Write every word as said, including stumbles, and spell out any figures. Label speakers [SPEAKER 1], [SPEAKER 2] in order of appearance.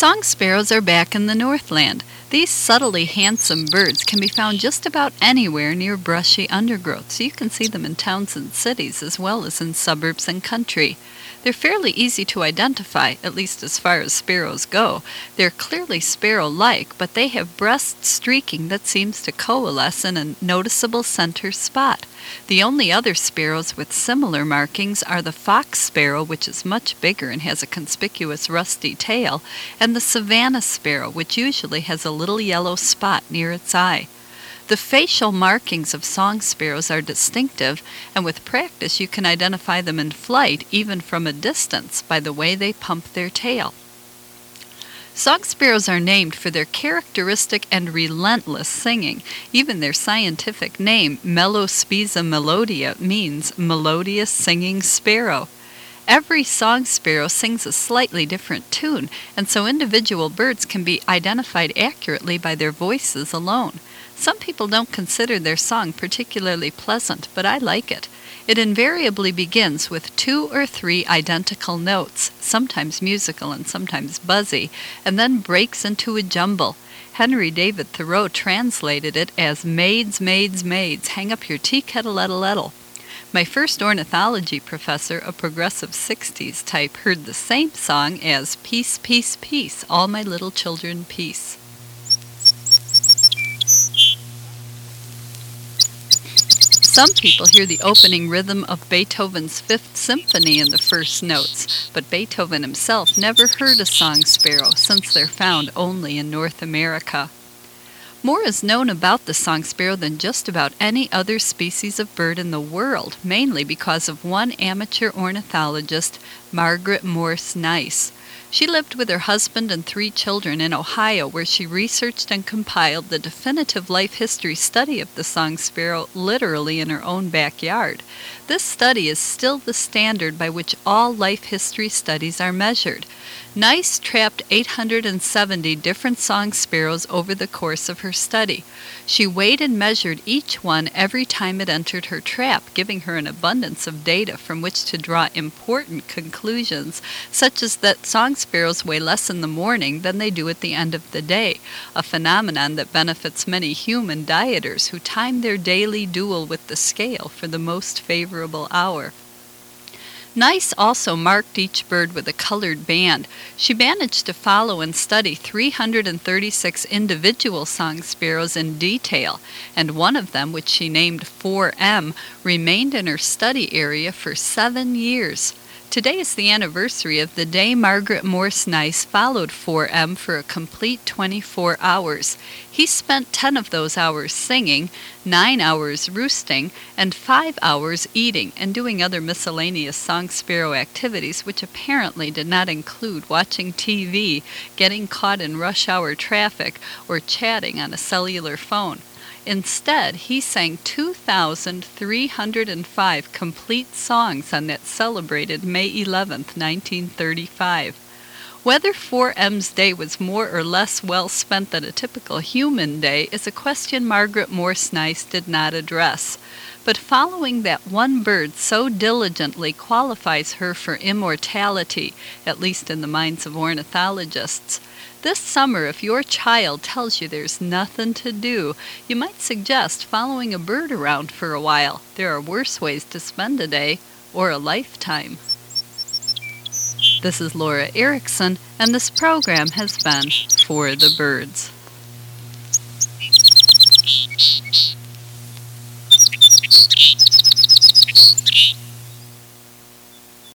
[SPEAKER 1] Song sparrows are back in the Northland. These subtly handsome birds can be found just about anywhere near brushy undergrowth, so you can see them in towns and cities as well as in suburbs and country. They're fairly easy to identify, at least as far as sparrows go. They're clearly sparrow-like, but they have breast streaking that seems to coalesce in a noticeable center spot. The only other sparrows with similar markings are the fox sparrow, which is much bigger and has a conspicuous rusty tail, and the savanna sparrow, which usually has a little yellow spot near its eye. The facial markings of song sparrows are distinctive, and with practice you can identify them in flight even from a distance by the way they pump their tail. Song sparrows are named for their characteristic and relentless singing. Even their scientific name, Melospiza melodia, means melodious singing sparrow. Every song sparrow sings a slightly different tune, and so individual birds can be identified accurately by their voices alone. Some people don't consider their song particularly pleasant, but I like it. It invariably begins with two or three identical notes, sometimes musical and sometimes buzzy, and then breaks into a jumble. Henry David Thoreau translated it as maids, maids, maids, hang up your tea kettle at a lettle. My first ornithology professor, a progressive sixties type, heard the same song as peace, peace, peace, all my little children peace. Some people hear the opening rhythm of Beethoven's Fifth Symphony in the first notes, but Beethoven himself never heard a song sparrow, since they're found only in North America. More is known about the song sparrow than just about any other species of bird in the world, mainly because of one amateur ornithologist, Margaret Morse Nice. She lived with her husband and three children in Ohio, where she researched and compiled the definitive life history study of the song sparrow literally in her own backyard. This study is still the standard by which all life history studies are measured. Nice trapped eight hundred seventy different song sparrows over the course of her study. She weighed and measured each one every time it entered her trap, giving her an abundance of data from which to draw important conclusions, such as that song sparrows weigh less in the morning than they do at the end of the day, a phenomenon that benefits many human dieters who time their daily duel with the scale for the most favorable hour. Nice also marked each bird with a colored band. She managed to follow and study three hundred thirty-six individual song sparrows in detail, and one of them, which she named four M, remained in her study area for seven years. Today is the anniversary of the day Margaret Morse Nice followed four M for a complete twenty-four hours. He spent ten of those hours singing, nine hours roosting, and five hours eating and doing other miscellaneous song sparrow activities, which apparently did not include watching T V, getting caught in rush hour traffic, or chatting on a cellular phone. Instead, he sang two thousand three hundred five complete songs on that celebrated May eleventh, nineteen thirty-five. Whether four M's day was more or less well spent than a typical human day is a question Margaret Morse Nice did not address. But following that one bird so diligently qualifies her for immortality, at least in the minds of ornithologists. This summer, if your child tells you there's nothing to do, you might suggest following a bird around for a while. There are worse ways to spend a day, or a lifetime. This is Laura Erickson, and this program has been For the Birds.
[SPEAKER 2] Thank you.